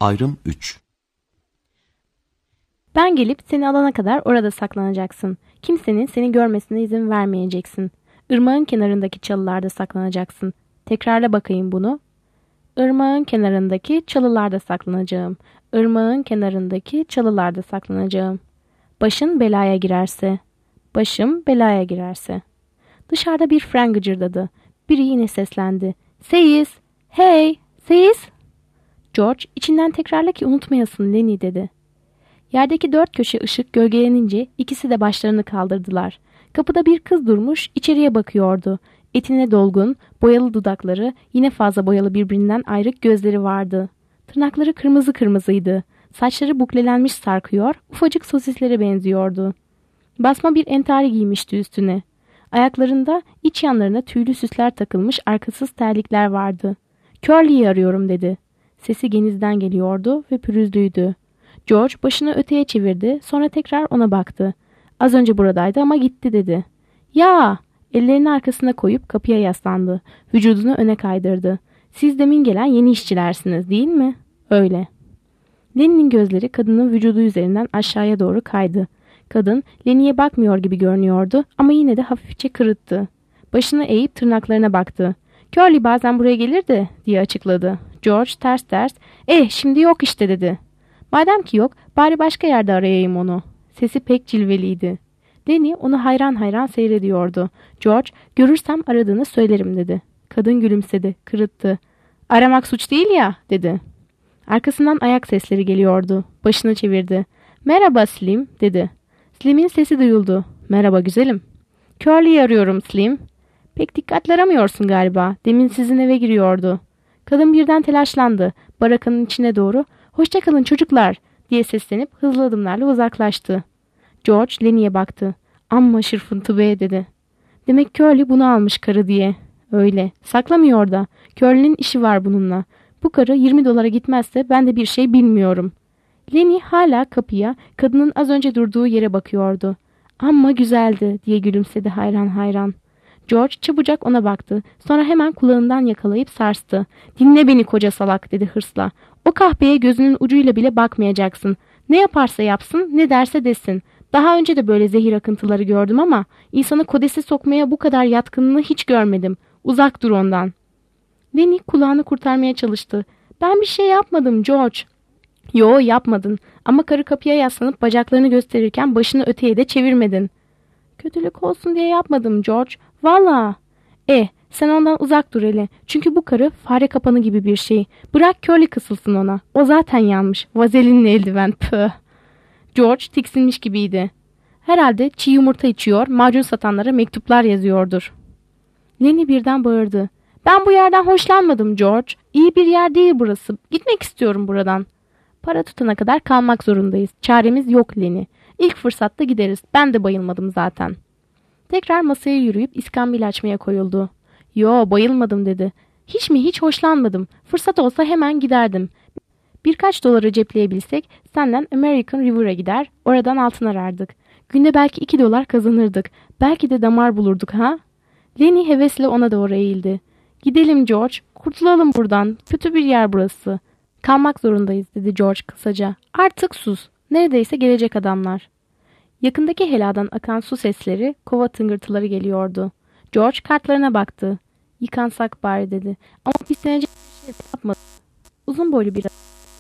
Ayrım 3. Ben gelip seni alana kadar orada saklanacaksın. Kimsenin seni görmesine izin vermeyeceksin. Irmağın kenarındaki çalılarda saklanacaksın. Tekrarla bakayım bunu. Irmağın kenarındaki çalılarda saklanacağım. Irmağın kenarındaki çalılarda saklanacağım. Başın belaya girerse. Başım belaya girerse. Dışarıda bir fren gıcırdadı. Biri yine seslendi. Seyiz! Hey! Seyiz! George, içinden tekrarla ki unutmayasın Lenny dedi. Yerdeki dört köşe ışık gölgelenince ikisi de başlarını kaldırdılar. Kapıda bir kız durmuş, içeriye bakıyordu. Etine dolgun, boyalı dudakları, yine fazla boyalı birbirinden ayrık gözleri vardı. Tırnakları kırmızı kırmızıydı. Saçları buklelenmiş sarkıyor, ufacık sosislere benziyordu. Basma bir entari giymişti üstüne. Ayaklarında, iç yanlarına tüylü süsler takılmış arkasız terlikler vardı. Curly'yi arıyorum dedi. Sesi genizden geliyordu ve pürüzlüydü. George başını öteye çevirdi, sonra tekrar ona baktı. Az önce buradaydı ama gitti dedi. Ya! Ellerini arkasına koyup kapıya yaslandı. Vücudunu öne kaydırdı. Siz demin gelen yeni işçilersiniz değil mi? Öyle. Lenny'nin gözleri kadının vücudu üzerinden aşağıya doğru kaydı. Kadın Lenny'ye bakmıyor gibi görünüyordu ama yine de hafifçe kırıttı. Başını eğip tırnaklarına baktı. Curly bazen buraya gelirdi diye açıkladı. George ters ters şimdi yok işte dedi. Madem ki yok bari başka yerde arayayım onu. Sesi pek cilveliydi. Lenny onu hayran hayran seyrediyordu. George görürsem aradığını söylerim dedi. Kadın gülümsedi, kırıttı. Aramak suç değil ya dedi. Arkasından ayak sesleri geliyordu. Başını çevirdi. Merhaba Slim dedi. Slim'in sesi duyuldu. Merhaba güzelim. Curly'yi arıyorum Slim. Pek dikkatli aramıyorsun galiba. Demin sizin eve giriyordu. Kadın birden telaşlandı. Barakanın içine doğru hoşça kalın çocuklar diye seslenip hızlı adımlarla uzaklaştı. George Lenny'ye baktı. Amma şırfıntı be dedi. Demek Curly bunu almış karı diye. Öyle. Saklamıyor da. Curly'nin işi var bununla. Bu karı $20 gitmezse ben de bir şey bilmiyorum. Lenny hala kapıya, kadının az önce durduğu yere bakıyordu. Amma güzeldi diye gülümsedi hayran hayran. George çabucak ona baktı. Sonra hemen kulağından yakalayıp sarstı. Dinle beni koca salak dedi hırsla. O kahpeye gözünün ucuyla bile bakmayacaksın. Ne yaparsa yapsın, ne derse desin. Daha önce de böyle zehir akıntıları gördüm ama insanı kodese sokmaya bu kadar yatkınlığını hiç görmedim. Uzak dur ondan. Lenny kulağını kurtarmaya çalıştı. Ben bir şey yapmadım George. Yo yapmadın ama karı kapıya yaslanıp bacaklarını gösterirken başını öteye de çevirmedin. Kötülük olsun diye yapmadım George. Valla. Sen ondan uzak dur hele. Çünkü bu karı fare kapanı gibi bir şey. Bırak Curly kısılsın ona. O zaten yanmış. Vazelinli eldiven. Püh. George tiksinmiş gibiydi. Herhalde çiğ yumurta içiyor, macun satanlara mektuplar yazıyordur. Lenny birden bağırdı. Ben bu yerden hoşlanmadım George. İyi bir yer değil burası. Gitmek istiyorum buradan. Para tutana kadar kalmak zorundayız. Çaremiz yok Lenny. İlk fırsatta gideriz. Ben de bayılmadım zaten. Tekrar masaya yürüyüp iskambil açmaya koyuldu. Yo bayılmadım dedi. Hiç mi hiç hoşlanmadım. Fırsat olsa hemen giderdim. Birkaç doları cepleyebilsek senden American River'a gider, oradan altın arardık. Günde belki $2 kazanırdık. Belki de damar bulurduk ha? Lenny hevesle ona doğru eğildi. Gidelim George, kurtulalım buradan. Kötü bir yer burası. Kalmak zorundayız dedi George kısaca. Artık sus. Neredeyse gelecek adamlar. Yakındaki heladan akan su sesleri, kova tıngırtıları geliyordu. George kartlarına baktı. Yıkansak bari dedi. Ama pislenecek bir şey yapmadı. Uzun boylu bir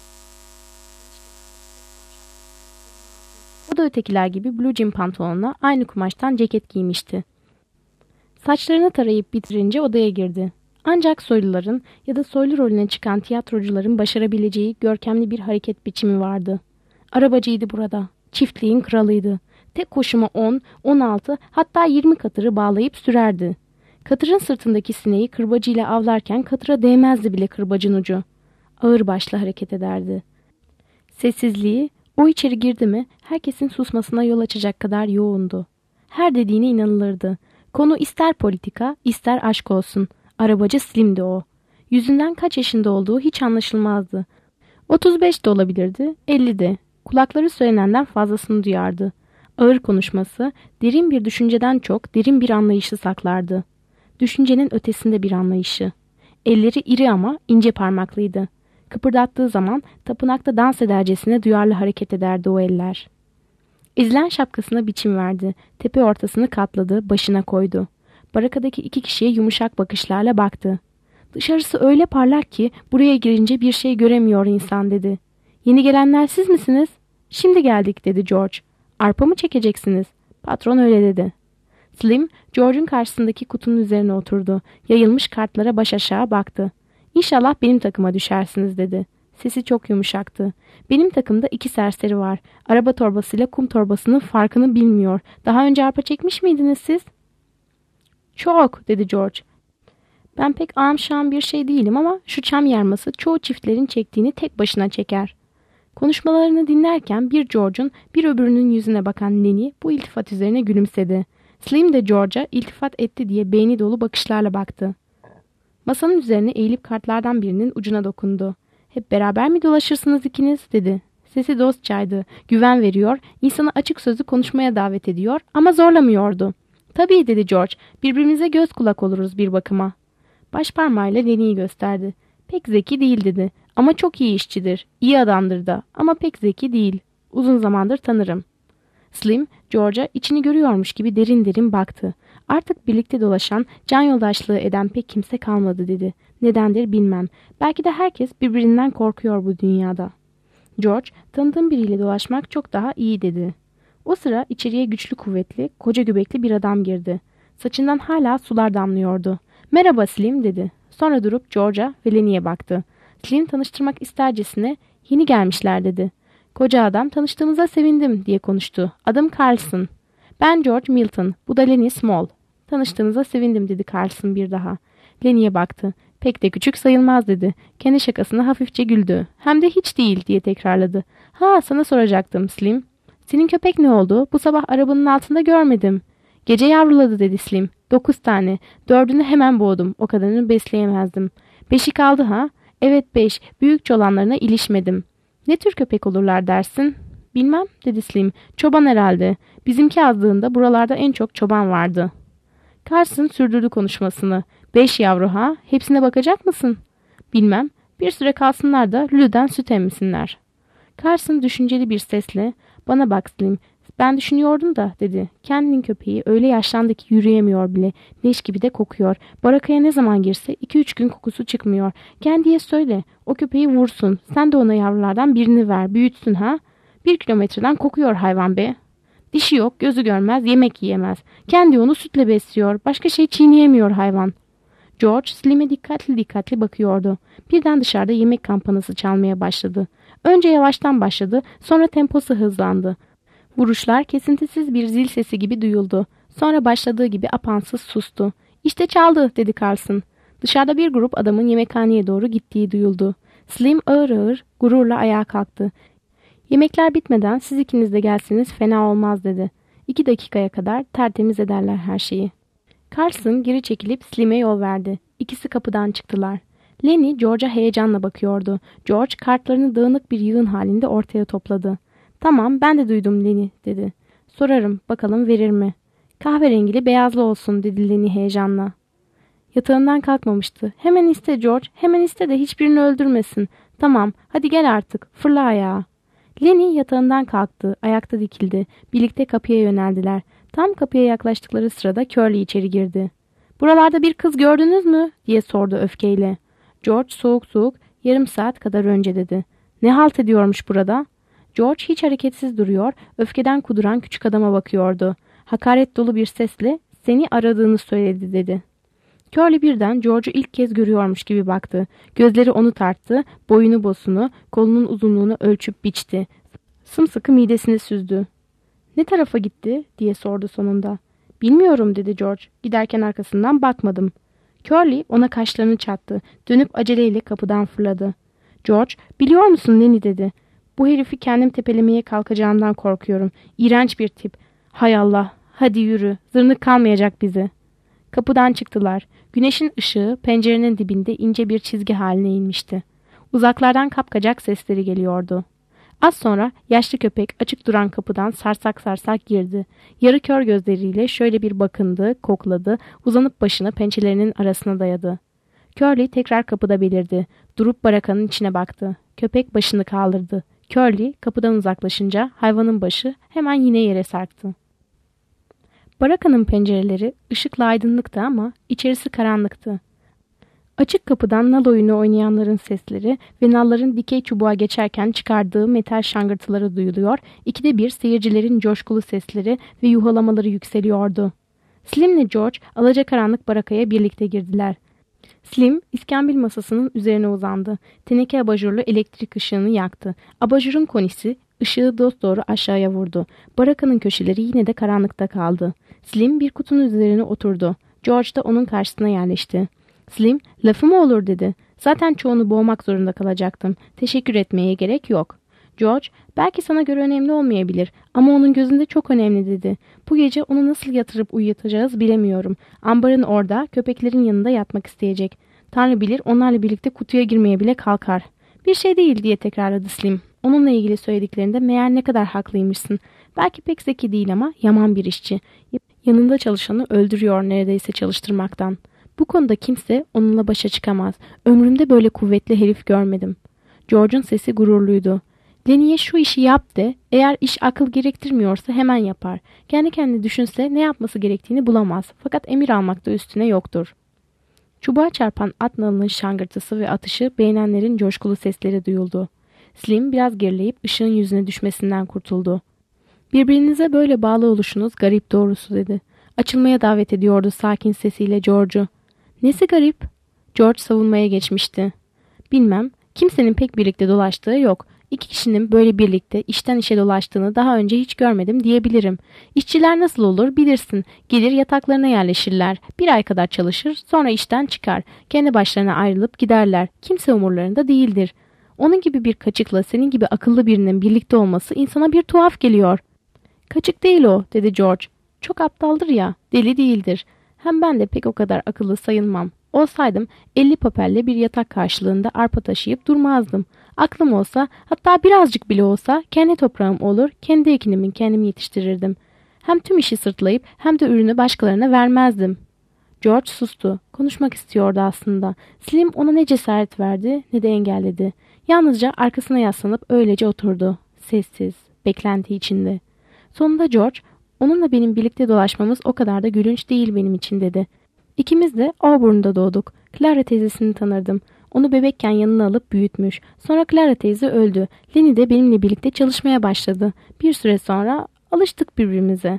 O da ötekiler gibi blue jean pantolonla aynı kumaştan ceket giymişti. Saçlarını tarayıp bitirince odaya girdi. Ancak soyluların ya da soylu rolüne çıkan tiyatrocuların başarabileceği görkemli bir hareket biçimi vardı. Arabacıydı burada. Çiftliğin kralıydı. Tek koşuma 10, 16 hatta 20 katırı bağlayıp sürerdi. Katırın sırtındaki sineği kırbacıyla avlarken katıra değmezdi bile kırbacın ucu. Ağır başlı hareket ederdi. Sessizliği o içeri girdi mi herkesin susmasına yol açacak kadar yoğundu. Her dediğine inanılırdı. Konu ister politika ister aşk olsun. Arabacı Slim'di o. Yüzünden kaç yaşında olduğu hiç anlaşılmazdı. 35 de olabilirdi, 50 de. Kulakları söylenenden fazlasını duyardı. Ağır konuşması, derin bir düşünceden çok derin bir anlayışı saklardı. Düşüncenin ötesinde bir anlayışı. Elleri iri ama ince parmaklıydı. Kıpırdattığı zaman tapınakta dans edercesine duyarlı hareket ederdi o eller. Ezilen şapkasına biçim verdi. Tepe ortasını katladı, başına koydu. Barakadaki 2 kişiye yumuşak bakışlarla baktı. Dışarısı öyle parlak ki buraya girince bir şey göremiyor insan dedi. Yeni gelenler siz misiniz? Şimdi geldik dedi George. Arpa mı çekeceksiniz? Patron öyle dedi. Slim, George'un karşısındaki kutunun üzerine oturdu. Yayılmış kartlara baş aşağı baktı. İnşallah benim takıma düşersiniz dedi. Sesi çok yumuşaktı. Benim takımda 2 serseri var. Araba torbasıyla kum torbasının farkını bilmiyor. Daha önce arpa çekmiş miydiniz siz? Çok dedi George. Ben pek ağam bir şey değilim ama şu çam yarması çoğu çiftlerin çektiğini tek başına çeker. Konuşmalarını dinlerken bir George'un bir öbürünün yüzüne bakan Lenny bu iltifat üzerine gülümsedi. Slim de George'a iltifat etti diye beyni dolu bakışlarla baktı. Masanın üzerine eğilip kartlardan birinin ucuna dokundu. Hep beraber mi dolaşırsınız ikiniz dedi. Sesi dostçaydı, güven veriyor, insanı açık sözlü konuşmaya davet ediyor ama zorlamıyordu. Tabii dedi George, birbirimize göz kulak oluruz bir bakıma. Başparmağıyla Lenny'yi gösterdi. Pek zeki değil dedi ama çok iyi işçidir, iyi adamdır da ama pek zeki değil. Uzun zamandır tanırım. Slim, George'a içini görüyormuş gibi derin derin baktı. Artık birlikte dolaşan, can yoldaşlığı eden pek kimse kalmadı dedi. Nedendir bilmem. Belki de herkes birbirinden korkuyor bu dünyada. George, tanıdığım biriyle dolaşmak çok daha iyi dedi. O sıra içeriye güçlü kuvvetli, koca göbekli bir adam girdi. Saçından hala sular damlıyordu. Merhaba Slim dedi. Sonra durup George'a ve Lenny'ye baktı. Slim tanıştırmak istercesine yeni gelmişler dedi. Koca adam tanıştığımıza sevindim diye konuştu. Adım Carlson. Ben George Milton. Bu da Lenny Small. Tanıştığınıza sevindim dedi Carlson bir daha. Lenny'ye baktı. Pek de küçük sayılmaz dedi. Kendi şakasına hafifçe güldü. Hem de hiç değil diye tekrarladı. Ha sana soracaktım Slim. Senin köpek ne oldu? Bu sabah arabanın altında görmedim. Gece yavruladı dedi Slim. 9 tane. 4'ünü hemen boğdum. O kadarını besleyemezdim. 5'i kaldı ha? Evet 5. Büyükçe olanlarına ilişmedim. Ne tür köpek olurlar dersin? Bilmem dedi Slim. Çoban herhalde. Bizimki azdığında buralarda en çok çoban vardı. Carson sürdürdü konuşmasını. 5 yavru ha? Hepsine bakacak mısın? Bilmem. Bir süre kalsınlar da Lüle'den süt emsinler. Carson düşünceli bir sesle bana bak Slim. Ben düşünüyordum da dedi. Kendinin köpeği öyle yaşlandı ki yürüyemiyor bile. Leş gibi de kokuyor. Barakaya ne zaman girse 2-3 gün kokusu çıkmıyor. Kendiye söyle. O köpeği vursun. Sen de ona yavrulardan birini ver. Büyütsün ha. 1 kilometreden kokuyor hayvan be. Dişi yok, gözü görmez, yemek yiyemez. Kendi onu sütle besliyor. Başka şey çiğneyemiyor hayvan. George Slim'e dikkatli bakıyordu. Birden dışarıda yemek kampanası çalmaya başladı. Önce yavaştan başladı, sonra temposu hızlandı. Vuruşlar kesintisiz bir zil sesi gibi duyuldu. Sonra başladığı gibi apansız sustu. İşte çaldı dedi Carlson. Dışarıda bir grup adamın yemekhaneye doğru gittiği duyuldu. Slim ağır ağır gururla ayağa kalktı. Yemekler bitmeden siz ikiniz de gelseniz fena olmaz dedi. 2 dakikaya kadar tertemiz ederler her şeyi. Carlson geri çekilip Slim'e yol verdi. İkisi kapıdan çıktılar. Lenny George'a heyecanla bakıyordu. George kartlarını dağınık bir yığın halinde ortaya topladı. Tamam ben de duydum Lenny dedi. Sorarım bakalım verir mi? Kahverengili beyazlı olsun dedi Lenny heyecanla. Yatağından kalkmamıştı. Hemen iste George, hemen iste de hiçbirini öldürmesin. Tamam hadi gel artık fırla ayağa. Lenny yatağından kalktı, ayakta dikildi. Birlikte kapıya yöneldiler. Tam kapıya yaklaştıkları sırada Curly içeri girdi. Buralarda bir kız gördünüz mü? Diye sordu öfkeyle. George soğuk yarım saat kadar önce dedi. Ne halt ediyormuş burada? George hiç hareketsiz duruyor, öfkeden kuduran küçük adama bakıyordu. Hakaret dolu bir sesle seni aradığını söyledi dedi. Curly birden George'u ilk kez görüyormuş gibi baktı. Gözleri onu tarttı, boyunu bosunu, kolunun uzunluğunu ölçüp biçti. Sımsıkı midesini süzdü. Ne tarafa gitti diye sordu sonunda. Bilmiyorum dedi George. Giderken arkasından bakmadım. Curly ona kaşlarını çattı. Dönüp aceleyle kapıdan fırladı. George biliyor musun Lenny dedi. Bu herifi kendim tepelemeye kalkacağımdan korkuyorum. İğrenç bir tip. Hay Allah hadi yürü zırnık kalmayacak bize. Kapıdan çıktılar. Güneşin ışığı pencerenin dibinde ince bir çizgi haline inmişti. Uzaklardan kapkacak sesleri geliyordu. Az sonra yaşlı köpek açık duran kapıdan sarsak sarsak girdi. Yarı kör gözleriyle şöyle bir bakındı, kokladı, uzanıp başını pençelerinin arasına dayadı. Curly tekrar kapıda belirdi. Durup barakanın içine baktı. Köpek başını kaldırdı. Curly kapıdan uzaklaşınca hayvanın başı hemen yine yere sarktı. Barakanın pencereleri ışıkla aydınlıktı ama içerisi karanlıktı. Açık kapıdan nal oyunu oynayanların sesleri ve nalların dikey çubuğa geçerken çıkardığı metal şangırtıları duyuluyor, ikide bir seyircilerin coşkulu sesleri ve yuhalamaları yükseliyordu. Slim ile George alacakaranlık barakaya birlikte girdiler. Slim, iskambil masasının üzerine uzandı. Teneke abajurlu elektrik ışığını yaktı. Abajurun konisi ışığı dosdoğru aşağıya vurdu. Barakanın köşeleri yine de karanlıkta kaldı. Slim bir kutunun üzerine oturdu. George da onun karşısına yerleşti. Slim, lafı mı olur dedi. Zaten çoğunu boğmak zorunda kalacaktım. Teşekkür etmeye gerek yok. George, belki sana göre önemli olmayabilir ama onun gözünde çok önemli dedi. Bu gece onu nasıl yatırıp uyutacağız bilemiyorum. Ambarın orada, köpeklerin yanında yatmak isteyecek. Tanrı bilir onlarla birlikte kutuya girmeye bile kalkar. Bir şey değil diye tekrarladı Slim. Onunla ilgili söylediklerinde meğer ne kadar haklıymışsın. Belki pek zeki değil ama yaman bir işçi. Yanında çalışanı öldürüyor neredeyse çalıştırmaktan. Bu konuda kimse onunla başa çıkamaz. Ömrümde böyle kuvvetli herif görmedim. George'un sesi gururluydu. Lenny'e şu işi yap de, eğer iş akıl gerektirmiyorsa hemen yapar. Kendi kendine düşünse ne yapması gerektiğini bulamaz. Fakat emir almakta üstüne yoktur. Çubuğa çarpan at nalının şangırtısı ve atışı beğenenlerin coşkulu sesleri duyuldu. Slim biraz gerileyip ışığın yüzüne düşmesinden kurtuldu. Birbirinize böyle bağlı oluşunuz garip doğrusu dedi. Açılmaya davet ediyordu sakin sesiyle George'u. Nesi garip? George savunmaya geçmişti. Bilmem, kimsenin pek birlikte dolaştığı yok. İki kişinin böyle birlikte işten işe dolaştığını daha önce hiç görmedim diyebilirim. İşçiler nasıl olur bilirsin. Gelir yataklarına yerleşirler. Bir ay kadar çalışır, sonra işten çıkar. Kendi başlarına ayrılıp giderler. Kimse umurlarında değildir. Onun gibi bir kaçıkla senin gibi akıllı birinin birlikte olması insana bir tuhaf geliyor. Kaçık değil o, dedi George. Çok aptaldır ya, deli değildir. Hem ben de pek o kadar akıllı sayılmam. Olsaydım 50 papelle bir yatak karşılığında arpa taşıyıp durmazdım. Aklım olsa, hatta birazcık bile olsa kendi toprağım olur, kendi ekinimi kendim yetiştirirdim. Hem tüm işi sırtlayıp hem de ürünü başkalarına vermezdim. George sustu. Konuşmak istiyordu aslında. Slim ona ne cesaret verdi ne de engelledi. Yalnızca arkasına yaslanıp öylece oturdu. Sessiz, beklenti içinde. Sonunda George, onunla benim birlikte dolaşmamız o kadar da gülünç değil benim için dedi. İkimiz de Auburn'da doğduk. Clara teyzesini tanırdım. Onu bebekken yanına alıp büyütmüş. Sonra Clara teyze öldü. Lenny de benimle birlikte çalışmaya başladı. Bir süre sonra alıştık birbirimize.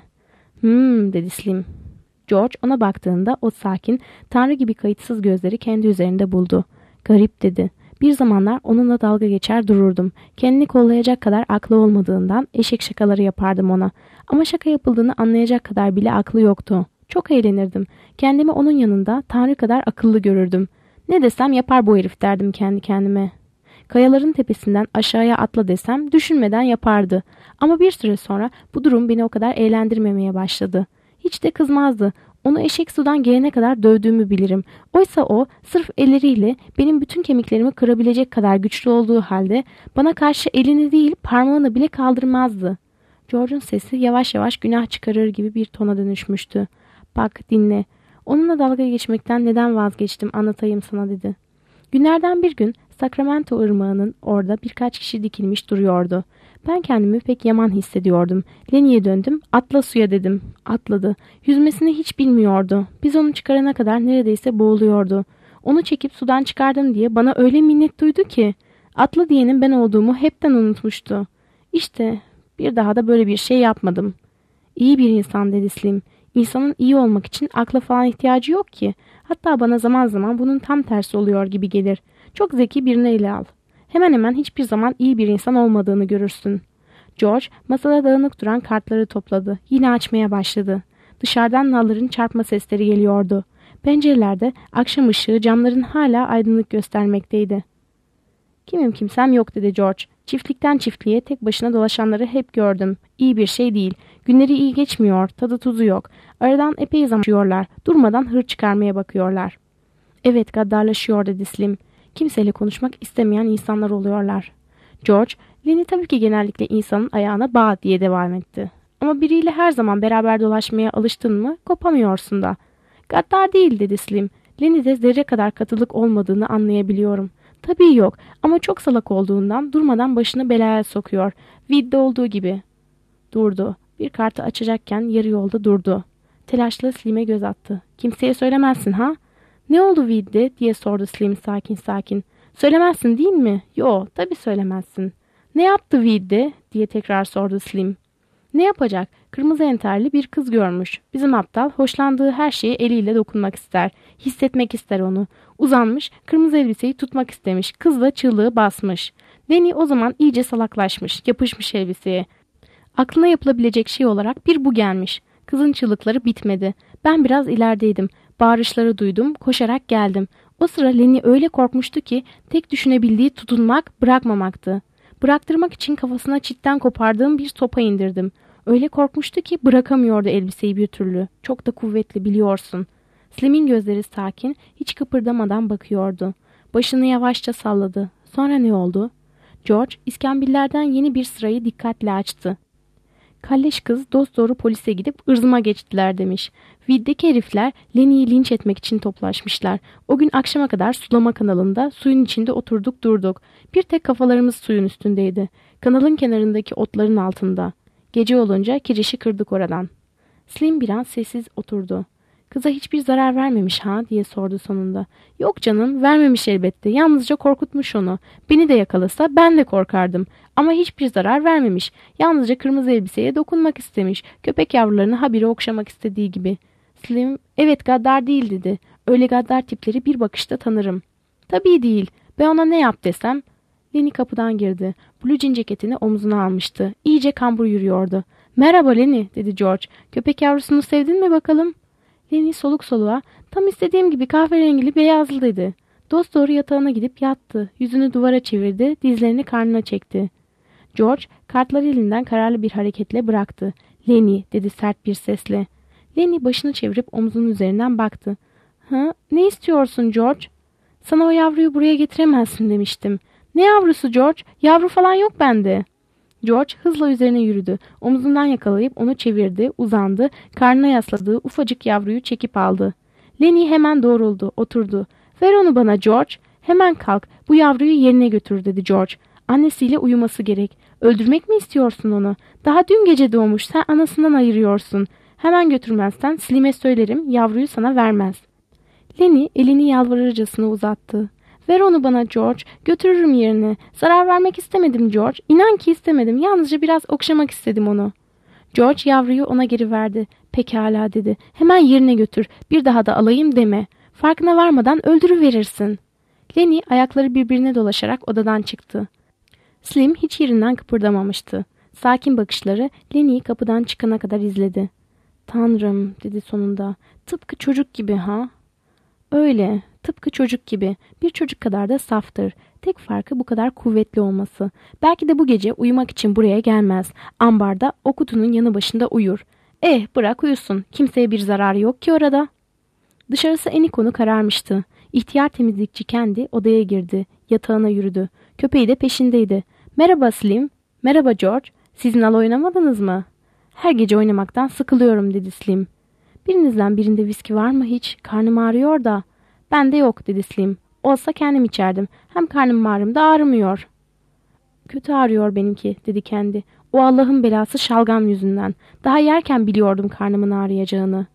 Dedi Slim. George ona baktığında o sakin, tanrı gibi kayıtsız gözleri kendi üzerinde buldu. Garip dedi. Bir zamanlar onunla dalga geçer dururdum. Kendini kollayacak kadar aklı olmadığından eşek şakaları yapardım ona. Ama şaka yapıldığını anlayacak kadar bile aklı yoktu. Çok eğlenirdim. Kendimi onun yanında tanrı kadar akıllı görürdüm. Ne desem yapar bu herif derdim kendi kendime. Kayaların tepesinden aşağıya atla desem düşünmeden yapardı. Ama bir süre sonra bu durum beni o kadar eğlendirmemeye başladı. Hiç de kızmazdı. Onu eşek sudan gelene kadar dövdüğümü bilirim. Oysa o sırf elleriyle benim bütün kemiklerimi kırabilecek kadar güçlü olduğu halde bana karşı elini değil parmağını bile kaldırmazdı. George'un sesi yavaş yavaş günah çıkarır gibi bir tona dönüşmüştü. Bak dinle. Onunla dalga geçmekten neden vazgeçtim anlatayım sana dedi. Günlerden bir gün Sacramento ırmağının orada birkaç kişi dikilmiş duruyordu. Ben kendimi pek yaman hissediyordum. Lenny'e döndüm. Atla suya dedim. Atladı. Yüzmesini hiç bilmiyordu. Biz onu çıkarana kadar neredeyse boğuluyordu. Onu çekip sudan çıkardım diye bana öyle minnet duydu ki. Atla diyenin ben olduğumu hepten unutmuştu. İşte bir daha da böyle bir şey yapmadım. İyi bir insan dedi Slim. İnsanın iyi olmak için akla falan ihtiyacı yok ki. Hatta bana zaman zaman bunun tam tersi oluyor gibi gelir. Çok zeki birini ele al. Hemen hemen hiçbir zaman iyi bir insan olmadığını görürsün. George masada dağınık duran kartları topladı. Yine açmaya başladı. Dışarıdan nalların çarpma sesleri geliyordu. Pencerelerde akşam ışığı camların hala aydınlık göstermekteydi. Kimim kimsem yok dedi George. Çiftlikten çiftliğe tek başına dolaşanları hep gördüm. İyi bir şey değil. Günleri iyi geçmiyor. Tadı tuzu yok. Aradan epey zaman geçiyorlar. Durmadan hır çıkarmaya bakıyorlar. Evet gaddarlaşıyor dedi Slim. Kimseyle konuşmak istemeyen insanlar oluyorlar. George, Lenny tabii ki genellikle insanın ayağına bağ diye devam etti. Ama biriyle her zaman beraber dolaşmaya alıştın mı kopamıyorsun da. Gaddar değil dedi Slim. Lenny'de zerre kadar katılık olmadığını anlayabiliyorum. Tabii yok ama çok salak olduğundan durmadan başını belaya sokuyor. Weed'de olduğu gibi. Durdu. Bir kartı açacakken yarı yolda durdu. Telaşlı Slim'e göz attı. Kimseye söylemezsin ha? Ne oldu Weed'de diye sordu Slim sakin sakin. Söylemezsin değil mi? Yo tabii söylemezsin. Ne yaptı Weed'de diye tekrar sordu Slim. Ne yapacak? Kırmızı enterli bir kız görmüş. Bizim aptal hoşlandığı her şeye eliyle dokunmak ister. Hissetmek ister onu. Uzanmış, kırmızı elbiseyi tutmak istemiş. Kız da çığlığı basmış. Lenny o zaman iyice salaklaşmış, yapışmış elbiseye. Aklına yapılabilecek şey olarak bir bu gelmiş. Kızın çığlıkları bitmedi. Ben biraz ilerideydim. Bağırışları duydum, koşarak geldim. O sıra Lenny öyle korkmuştu ki tek düşünebildiği tutunmak, bırakmamaktı. Bıraktırmak için kafasına çitten kopardığım bir sopa indirdim. Öyle korkmuştu ki bırakamıyordu elbiseyi bir türlü. Çok da kuvvetli biliyorsun. Slim'in gözleri sakin, hiç kıpırdamadan bakıyordu. Başını yavaşça salladı. Sonra ne oldu? George, iskambillerden yeni bir sırayı dikkatle açtı. Kalleş kız dosdoğru polise gidip ırzıma geçtiler demiş. Vid'deki herifler Lenny'yi linç etmek için toplaşmışlar. O gün akşama kadar sulama kanalında suyun içinde oturduk durduk. Bir tek kafalarımız suyun üstündeydi. Kanalın kenarındaki otların altında. Gece olunca kirişi kırdık oradan. Slim bir an sessiz oturdu. Kıza hiçbir zarar vermemiş ha diye sordu sonunda. Yok canım vermemiş elbette. Yalnızca korkutmuş onu. Beni de yakalasa ben de korkardım. Ama hiçbir zarar vermemiş. Yalnızca kırmızı elbiseye dokunmak istemiş. Köpek yavrularını habire okşamak istediği gibi. Slim evet gaddar değil dedi. Öyle gaddar tipleri bir bakışta tanırım. Tabii değil. Ben ona ne yap desem. Lenny kapıdan girdi. Blue jean ceketini omzuna almıştı. İyice kambur yürüyordu. Merhaba Lenny dedi George. Köpek yavrusunu sevdin mi bakalım? Lenny soluk soluğa tam istediğim gibi kahverengili beyazlı dedi. Dosdoğru yatağına gidip yattı. Yüzünü duvara çevirdi. Dizlerini karnına çekti. George kartları elinden kararlı bir hareketle bıraktı. Lenny dedi sert bir sesle. Lenny başını çevirip omzunun üzerinden baktı. Ha, ne istiyorsun George? Sana o yavruyu buraya getiremezsin demiştim. Ne yavrusu George? Yavru falan yok bende. George hızla üzerine yürüdü. Omzundan yakalayıp onu çevirdi, uzandı, karnına yasladığı ufacık yavruyu çekip aldı. Lenny hemen doğruldu, oturdu. Ver onu bana George. Hemen kalk, bu yavruyu yerine götür dedi George. Annesiyle uyuması gerek. Öldürmek mi istiyorsun onu? Daha dün gece doğmuş, sen anasından ayırıyorsun. Hemen götürmezsen Slim'e söylerim, yavruyu sana vermez. Lenny elini yalvarırcasına uzattı. Ver onu bana George. Götürürüm yerine. Zarar vermek istemedim George. İnan ki istemedim. Yalnızca biraz okşamak istedim onu. George yavruyu ona geri verdi. Pekala dedi. Hemen yerine götür. Bir daha da alayım deme. Farkına varmadan öldürüverirsin. Lenny ayakları birbirine dolaşarak odadan çıktı. Slim hiç yerinden kıpırdamamıştı. Sakin bakışları Lenny'yi kapıdan çıkana kadar izledi. Tanrım dedi sonunda. Tıpkı çocuk gibi ha? Öyle. Tıpkı çocuk gibi. Bir çocuk kadar da saftır. Tek farkı bu kadar kuvvetli olması. Belki de bu gece uyumak için buraya gelmez. Ambarda o kutunun yanı başında uyur. Bırak uyusun. Kimseye bir zararı yok ki orada. Dışarısı enikonu kararmıştı. İhtiyar temizlikçi kendi odaya girdi. Yatağına yürüdü. Köpeği de peşindeydi. Merhaba Slim. Merhaba George. Siz nal oynamadınız mı? Her gece oynamaktan sıkılıyorum dedi Slim. Birinizden birinde viski var mı hiç? Karnım ağrıyor da. Bende yok dedi Slim. Olsa kendim içerdim. Hem karnım ağrım da ağrımıyor. Kötü ağrıyor benimki dedi kendi. O Allah'ın belası şalgam yüzünden. Daha yerken biliyordum karnımın ağrıyacağını.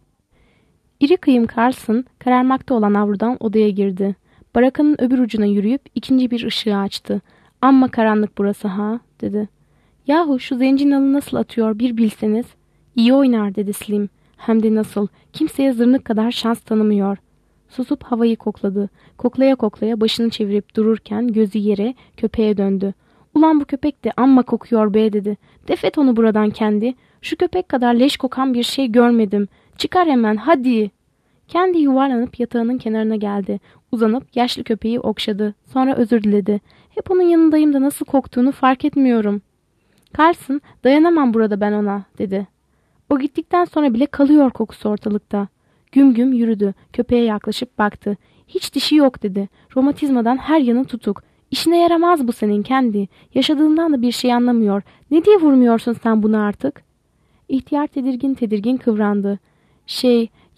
İri kıyım Carlson kararmakta olan avludan odaya girdi. Barakanın öbür ucuna yürüyüp ikinci bir ışığı açtı. Amma karanlık burası ha dedi. Yahu şu zenci nalı nasıl atıyor bir bilseniz. İyi oynar dedi Slim. Hem de nasıl. Kimseye zırnık kadar şans tanımıyor. Susup havayı kokladı. Koklaya koklaya başını çevirip dururken gözü yere köpeğe döndü. Ulan bu köpek de amma kokuyor be dedi. Defet onu buradan kendi. Şu köpek kadar leş kokan bir şey görmedim. Çıkar hemen hadi. Kendi yuvarlanıp yatağının kenarına geldi. Uzanıp yaşlı köpeği okşadı. Sonra özür diledi. Hep onun yanındayım da nasıl koktuğunu fark etmiyorum. Carlson dayanamam burada ben ona dedi. O gittikten sonra bile kalıyor kokusu ortalıkta. Güm güm yürüdü. Köpeğe yaklaşıp baktı. Hiç dişi yok dedi. Romatizmadan her yanı tutuk. İşine yaramaz bu senin kendi. Yaşadığından da bir şey anlamıyor. Ne diye vurmuyorsun sen bunu artık? İhtiyar tedirgin tedirgin kıvrandı.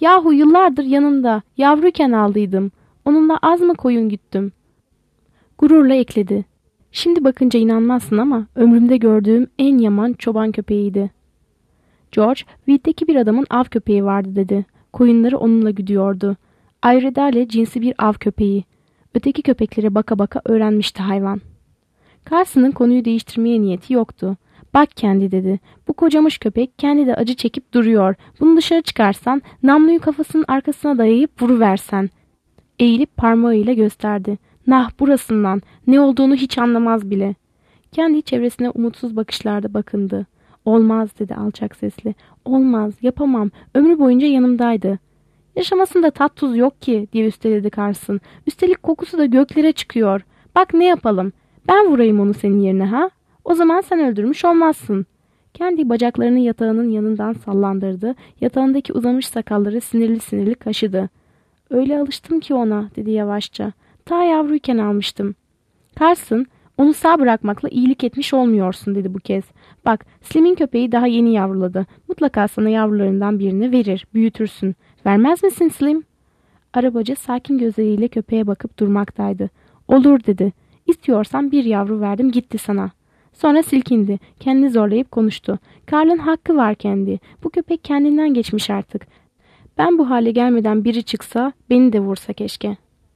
Yahu yıllardır yanımda, yavruyken aldıydım. Onunla az mı koyun güttüm? Gururla ekledi. Şimdi bakınca inanmazsın ama ömrümde gördüğüm en yaman çoban köpeğiydi. George, Weed'deki bir adamın av köpeği vardı dedi. Koyunları onunla güdüyordu. Ayredale cinsi bir av köpeği. Öteki köpeklere baka baka öğrenmişti hayvan. Carson'ın konuyu değiştirmeye niyeti yoktu. Bak kendi dedi. Bu kocamış köpek kendi de acı çekip duruyor. Bunu dışarı çıkarsan, namluyu kafasının arkasına dayayıp vuruversen. Eğilip parmağıyla gösterdi. Nah burasından. Ne olduğunu hiç anlamaz bile. Kendi çevresine umutsuz bakışlarda bakındı. Olmaz dedi alçak sesli. Olmaz, yapamam. Ömrü boyunca yanımdaydı. Yaşamasında tat tuz yok ki diye üsteledi Carson. Üstelik kokusu da göklere çıkıyor. Bak ne yapalım. Ben vurayım onu senin yerine ha? O zaman sen öldürmüş olmazsın. Kendi bacaklarını yatağının yanından sallandırdı. Yatağındaki uzamış sakalları sinirli sinirli kaşıdı. Öyle alıştım ki ona dedi yavaşça. Ta yavruyken almıştım. Carson, onu sağ bırakmakla iyilik etmiş olmuyorsun dedi bu kez. Bak, Slim'in köpeği daha yeni yavruladı. Mutlaka sana yavrularından birini verir, büyütürsün. Vermez misin Slim? Arabacı sakin gözleriyle köpeğe bakıp durmaktaydı. Olur dedi. İstiyorsan bir yavru verdim gitti sana. Sonra silkindi. Kendini zorlayıp konuştu. Karl'ın hakkı var kendi. Bu köpek kendinden geçmiş artık. Ben bu hale gelmeden biri çıksa beni de vursa keşke.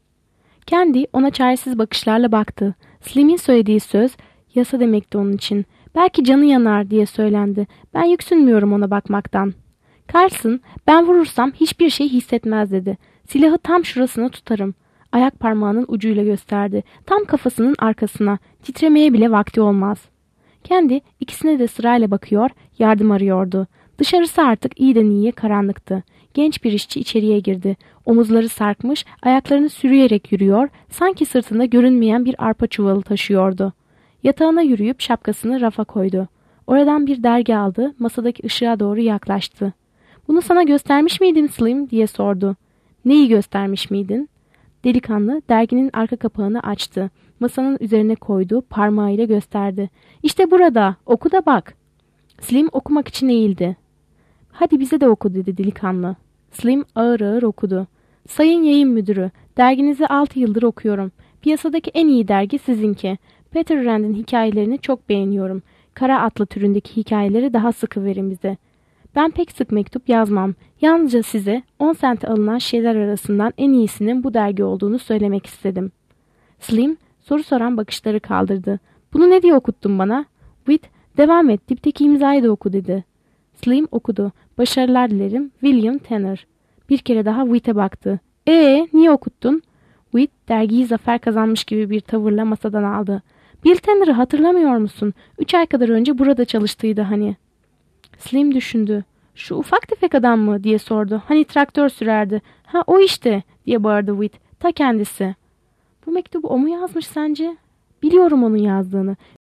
Kendi ona çaresiz bakışlarla baktı. Slim'in söylediği söz yasa demekti onun için. Belki canı yanar diye söylendi. Ben yüksünmüyorum ona bakmaktan. Carson, ben vurursam hiçbir şey hissetmez dedi. Silahı tam şurasına tutarım. Ayak parmağının ucuyla gösterdi. Tam kafasının arkasına. Titremeye bile vakti olmaz. Kendi ikisine de sırayla bakıyor, yardım arıyordu. Dışarısı artık iyiden iyiye karanlıktı. Genç bir işçi içeriye girdi. Omuzları sarkmış, ayaklarını sürüyerek yürüyor, sanki sırtında görünmeyen bir arpa çuvalı taşıyordu. Yatağına yürüyüp şapkasını rafa koydu. Oradan bir dergi aldı, masadaki ışığa doğru yaklaştı. Bunu sana göstermiş miydim Slim diye sordu. Neyi göstermiş miydin? Delikanlı derginin arka kapağını açtı. Masanın üzerine koydu, parmağıyla gösterdi. İşte burada, oku da bak. Slim okumak için eğildi. Hadi bize de oku dedi delikanlı. Slim ağır ağır okudu. Sayın Yayın Müdürü, derginizi 6 yıldır okuyorum. Piyasadaki en iyi dergi sizinki. Peter Rand'in hikayelerini çok beğeniyorum. Kara atlı türündeki hikayeleri daha sıkı verin bize. Ben pek sık mektup yazmam. Yalnızca size 10 sente alınan şeyler arasından en iyisinin bu dergi olduğunu söylemek istedim. Slim soru soran bakışları kaldırdı. Bunu ne diye okuttun bana? Whit, devam et, dipteki imzayı da oku dedi. Slim okudu. Başarılar dilerim, William Tanner. Bir kere daha Whit'e baktı. Niye okuttun? Whit dergiyi zafer kazanmış gibi bir tavırla masadan aldı. Bill Tanner'ı hatırlamıyor musun? 3 ay kadar önce burada çalıştıydı hani. Slim düşündü. Şu ufak tefek adam mı diye sordu. Hani traktör sürerdi. Ha o işte diye bağırdı Whit. Ta kendisi. Bu mektubu o mu yazmış sence? Biliyorum onun yazdığını.